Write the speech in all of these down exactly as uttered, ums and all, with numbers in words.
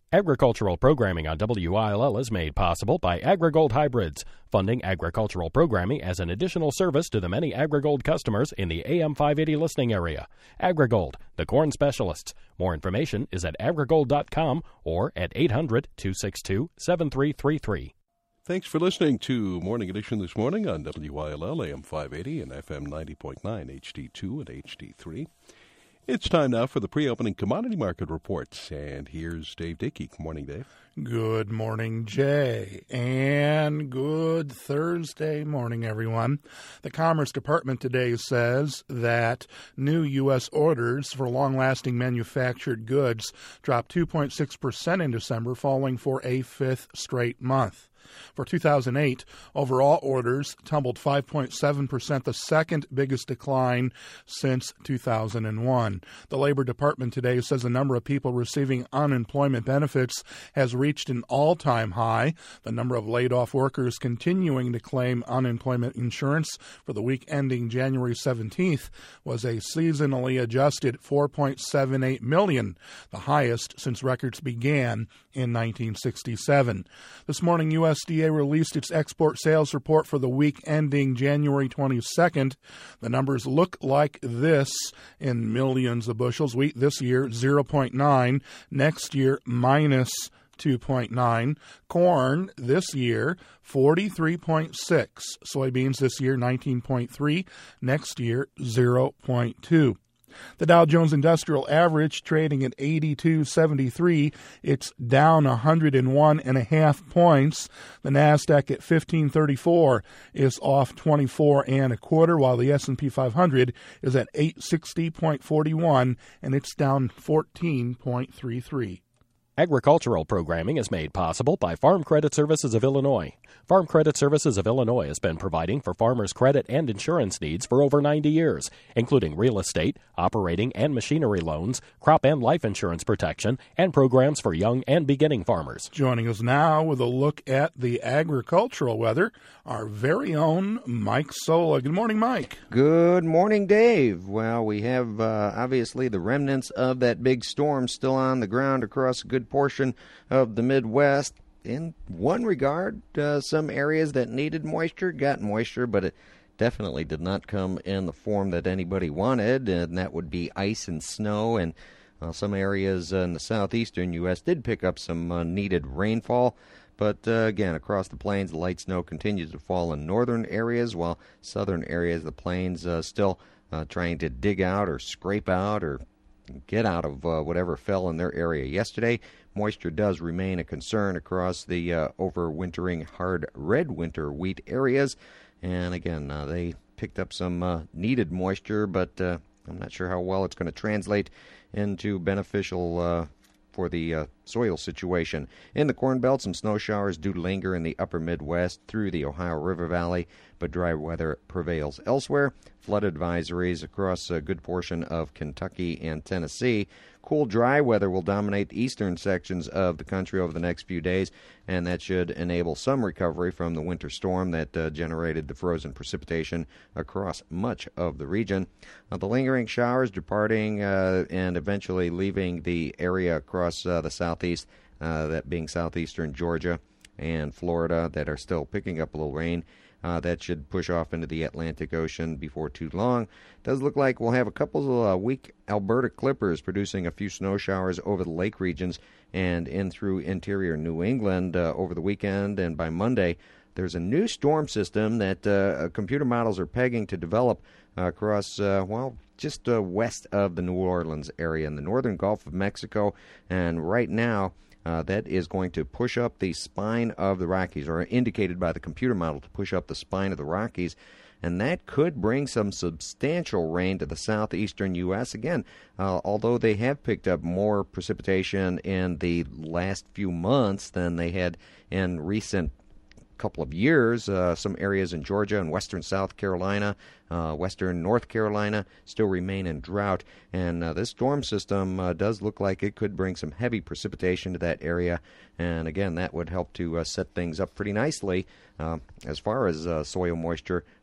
Agricultural programming on W I L L is made possible by AgriGold Hybrids, funding agricultural programming as an additional service to the many AgriGold customers in the A M five eighty listening area. AgriGold, the corn specialists. More information is at agrigold dot com or at eight hundred, two six two, seven three three three. Thanks for listening to Morning Edition this morning on W I L L, A M five eighty and F M ninety point nine, H D two and H D three. It's time now for the pre-opening commodity market reports, and here's Dave Dickey. Good morning, Dave. Good morning, Jay, and good Thursday morning, everyone. The Commerce Department today says that new U S orders for long-lasting manufactured goods dropped two point six percent in December, falling for a fifth straight month. For two thousand eight, overall orders tumbled five point seven percent, the second biggest decline since two thousand one. The Labor Department today says the number of people receiving unemployment benefits has reached an all-time high. The number of laid-off workers continuing to claim unemployment insurance for the week ending January seventeenth was a seasonally adjusted four point seven eight million, the highest since records began in nineteen sixty-seven. This morning, U S D A released its export sales report for the week ending January twenty-second. The numbers look like this in millions of bushels. Wheat this year, zero point nine. Next year, minus two point nine. Corn this year, forty-three point six. Soybeans this year, nineteen point three. Next year, zero point two. The Dow Jones Industrial Average trading at eighty-two seventy-three. It's down one hundred one and a half points. The Nasdaq at fifteen thirty-four is off twenty-four and a quarter, while the S and P five hundred is at eight sixty point four one and it's down fourteen point three three. Agricultural programming is made possible by Farm Credit Services of Illinois. Farm Credit Services of Illinois has been providing for farmers' credit and insurance needs for over ninety years, including real estate, operating and machinery loans, crop and life insurance protection, and programs for young and beginning farmers. Joining us now with a look at the agricultural weather, our very own Mike Sola. Good morning, Mike. Good morning, Dave. Well, we have uh, obviously the remnants of that big storm still on the ground across a good portion of the Midwest. In one regard, uh, some areas that needed moisture got moisture, but it definitely did not come in the form that anybody wanted, and that would be ice and snow. And uh, some areas in the southeastern U S did pick up some uh, needed rainfall. But uh, again, across the plains, the light snow continues to fall in northern areas, while southern areas of the plains uh, still uh, trying to dig out or scrape out or get out of uh, whatever fell in their area yesterday. Moisture does remain a concern across the uh, overwintering hard red winter wheat areas. And again, uh, they picked up some uh, needed moisture, but uh, I'm not sure how well it's going to translate into beneficial uh, for the uh, soil situation. In the Corn Belt, some snow showers do linger in the upper Midwest through the Ohio River Valley, but dry weather prevails elsewhere. Flood advisories across a good portion of Kentucky and Tennessee. Cool, dry weather will dominate the eastern sections of the country over the next few days, and that should enable some recovery from the winter storm that uh, generated the frozen precipitation across much of the region. Uh, the lingering showers departing uh, and eventually leaving the area across uh, the southeast, uh, that being southeastern Georgia and Florida, that are still picking up a little rain. Uh, that should push off into the Atlantic Ocean before too long. Does look like we'll have a couple of uh, weak Alberta clippers producing a few snow showers over the lake regions and in through interior New England uh, over the weekend. And by Monday, there's a new storm system that uh, computer models are pegging to develop uh, across, uh, well, just uh, west of the New Orleans area in the northern Gulf of Mexico. And right now, Uh, that is going to push up the spine of the Rockies, or indicated by the computer model to push up the spine of the Rockies, and that could bring some substantial rain to the southeastern U S Again, uh, although they have picked up more precipitation in the last few months than they had in recent couple of years. Uh, some areas in Georgia and western South Carolina, uh, western North Carolina still remain in drought. And uh, this storm system uh, does look like it could bring some heavy precipitation to that area. And again, that would help to uh, set things up pretty nicely uh, as far as uh, soil moisture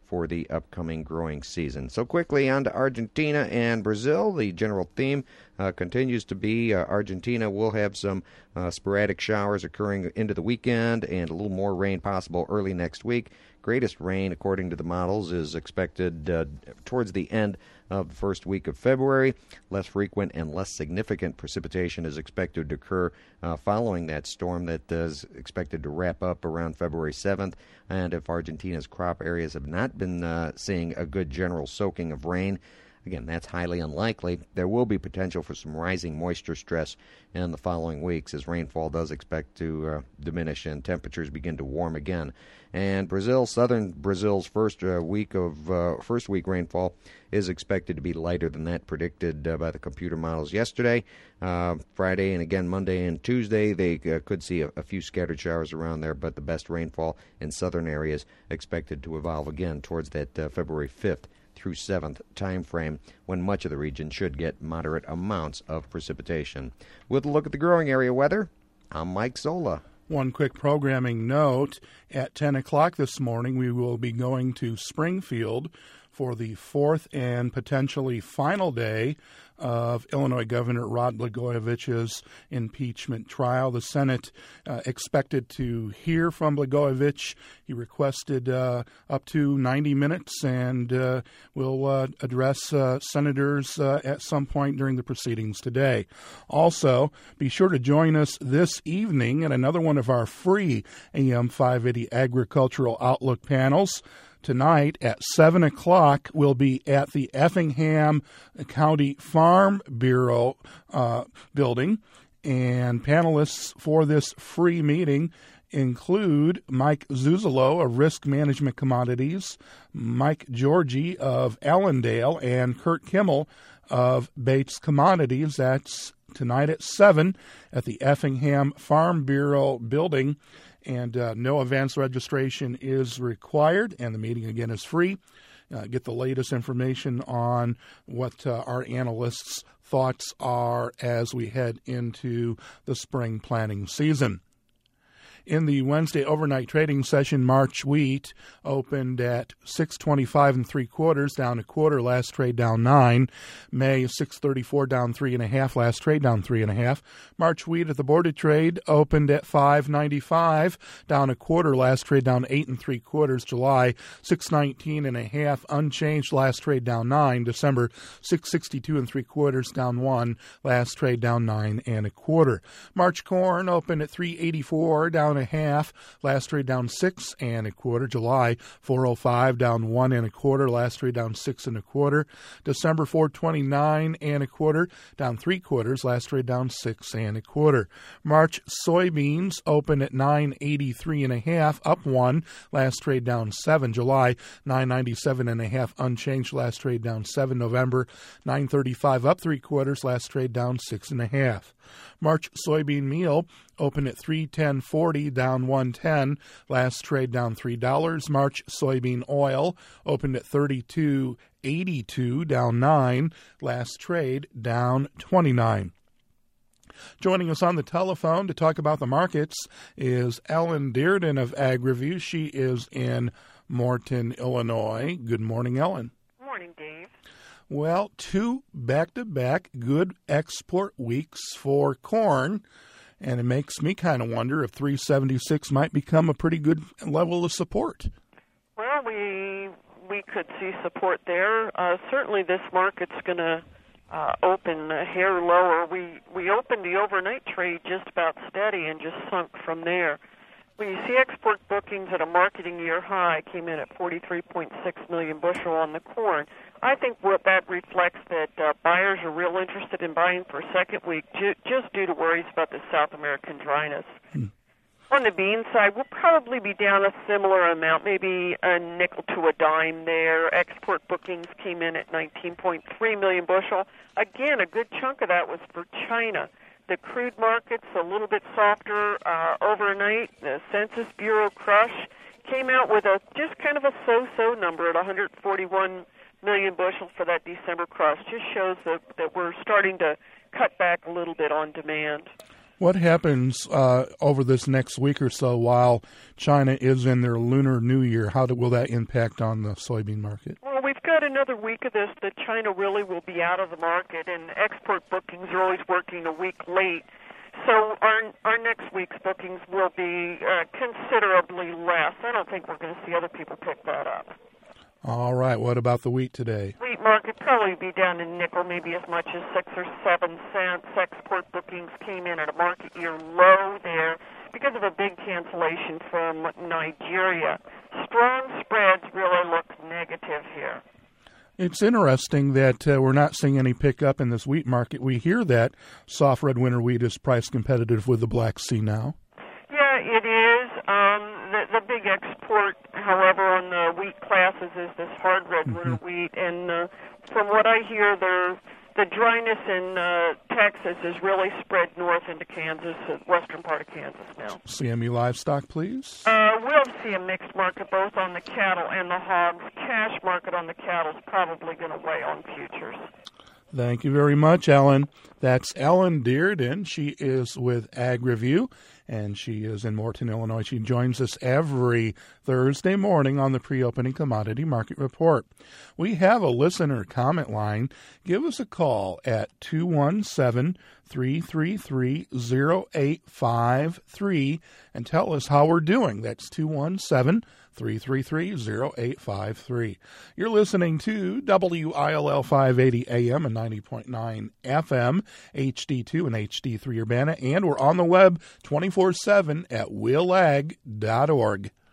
for the upcoming growing season. So quickly on to Argentina and Brazil. The general theme uh, continues to be uh, Argentina will have some uh, sporadic showers occurring into the weekend and a little more rain possible early next week. Greatest rain, according to the models, is expected uh, towards the end of the first week of February. Less frequent and less significant precipitation is expected to occur uh, following that storm that is expected to wrap up around February seventh. And if Argentina's crop areas have not been uh, seeing a good general soaking of rain, again, that's highly unlikely. There will be potential for some rising moisture stress in the following weeks as rainfall does expect to uh, diminish and temperatures begin to warm again. And Brazil, southern Brazil's first uh, week of uh, first week rainfall is expected to be lighter than that predicted uh, by the computer models yesterday. Uh, Friday and again Monday and Tuesday, they uh, could see a, a few scattered showers around there, but the best rainfall in southern areas expected to evolve again towards that uh, February fifth through seventh time frame, when much of the region should get moderate amounts of precipitation. With a look at the growing area weather, I'm Mike Zola. One quick programming note. At ten o'clock this morning, we will be going to Springfield for the fourth and potentially final day of Illinois Governor Rod Blagojevich's impeachment trial. The Senate uh, expected to hear from Blagojevich. He requested uh, up to ninety minutes and uh, will uh, address uh, senators uh, at some point during the proceedings today. Also, be sure to join us this evening at another one of our free A M five eighty Agricultural Outlook panels. Tonight at seven o'clock, we'll be at the Effingham County Farm Bureau uh, building, and panelists for this free meeting include Mike Zuzolo of Risk Management Commodities, Mike Georgie of Allendale, and Kurt Kimmel of Bates Commodities. That's tonight at seven at the Effingham Farm Bureau building. And uh, no advance registration is required, and the meeting, again, is free. Uh, get the latest information on what uh, our analysts' thoughts are as we head into the spring planting season. In the Wednesday overnight trading session, March wheat opened at six twenty-five and three quarters, down a quarter. Last trade down nine. May six thirty-four, down three and a half. Last trade down three and a half. March wheat at the boarded trade opened at five ninety-five, down a quarter. Last trade down eight and three quarters. July six nineteen and a half, unchanged. Last trade down nine. December six sixty-two and three quarters, down one. Last trade down nine and a quarter. March corn opened at three eighty-four, down a half. Last trade down six and a quarter. July four oh five, down one and a quarter. Last trade down six and a quarter. December four twenty-nine and a quarter, down three quarters. Last trade down six and a quarter. March soybeans opened at nine eighty-three and a half, up one. Last trade down seven. July nine ninety-seven and a half, unchanged. Last trade down seven. November nine thirty-five, up three quarters. Last trade down six and a half. March soybean meal opened at three ten forty, down one ten. Last trade down three dollars. March soybean oil opened at thirty-two eighty-two, down nine. Last trade down twenty-nine. Joining us on the telephone to talk about the markets is Ellen Dearden of AgriView. She is in Morton, Illinois. Good morning, Ellen. Good morning, Dave. Well, two back-to-back good export weeks for corn, and it makes me kind of wonder if three seventy-six might become a pretty good level of support. Well, we we could see support there. Uh, certainly this market's going to uh, open a hair lower. We, we opened the overnight trade just about steady and just sunk from there. When you see export bookings at a marketing year high, came in at forty-three point six million bushel on the corn. I think what that reflects that uh, buyers are real interested in buying for a second week ju- just due to worries about the South American dryness. Hmm. On the bean side, we'll probably be down a similar amount, maybe a nickel to a dime there. Export bookings came in at nineteen point three million bushel. Again, a good chunk of that was for China. The crude market's a little bit softer uh, overnight. The Census Bureau crush came out with a just kind of a so-so number at one hundred forty-one million bushels for that December crush. Just shows that, that we're starting to cut back a little bit on demand. What happens uh, over this next week or so while China is in their Lunar New Year? How do, will that impact on the soybean market? Well, we've got another week of this that China really will be out of the market, and export bookings are always working a week late. So our our next week's bookings will be uh, considerably less. I don't think we're going to see other people pick that up. All right. What about the wheat today? Wheat market probably be down in nickel, maybe as much as six or seven cents. Export bookings came in at a market year low there because of a big cancellation from Nigeria. Strong spreads really look negative here. It's interesting that uh, we're not seeing any pickup in this wheat market. We hear that soft red winter wheat is price competitive with the Black Sea now. Yeah, it is. Um, the, the big export, however, on the wheat classes is this hard red Mm-hmm. winter wheat. And uh, from what I hear, there, the dryness in uh, Texas is really spread north into Kansas, the western part of Kansas now. C M E livestock, please. Uh, we'll see a mixed market both on the cattle and the hogs. Cash market on the cattle is probably going to weigh on futures. Thank you very much, Ellen. That's Ellen Dearden. She is with Ag Review, and she is in Morton, Illinois. She joins us every Thursday morning on the pre-opening commodity market report. We have a listener comment line. Give us a call at two one seven, three three three, zero eight five three and tell us how we're doing. That's two one seven, three three three, zero eight five three. You're listening to W I L L five eighty A M and ninety point nine F M, H D two and H D three Urbana, and we're on the web twenty-four seven at will ag dot org.